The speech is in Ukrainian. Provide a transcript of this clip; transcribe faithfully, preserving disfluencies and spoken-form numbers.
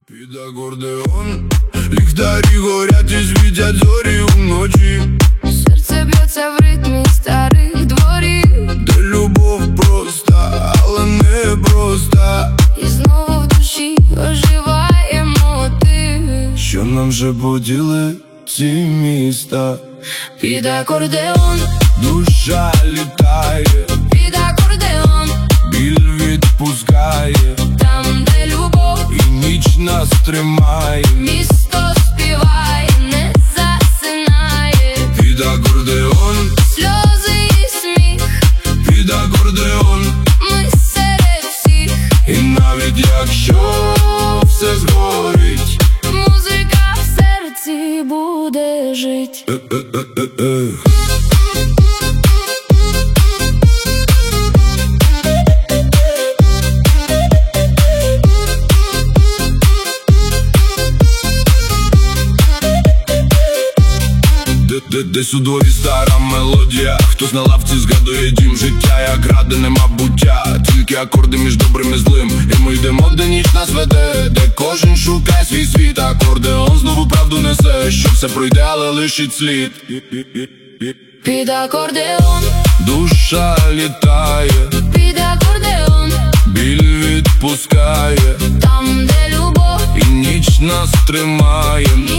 Під акордеон ліхтарі горять і світять зорі уночі. Серце б'ється в ритмі старих дворів, де любов проста, але не проста. і знову в душі оживає мотив, що нам вже поділи ці міста. Під акордеон душа літає, під акордеон, біль відпускає, там, де любов, і ніч нас тримає. місто співає, не засинає. Під акордеон, Сльози і сміх, під акордеон, ми серед всіх. і навіть якщо все згорить, Музика в серці буде жить. Е-е-е-е-е. Десь у дворі стара мелодія, хтось на лавці згадує дім. Життя як крадене мабуття, тільки акорди між добрим і злим. І ми йдемо, де ніч нас веде, де кожен шукає свій світ. Акордеон знову правду несе, що все пройде, але лишить слід. Під акордеон, душа літає, під акордеон, біль відпускає, там, де любов, і ніч нас тримає.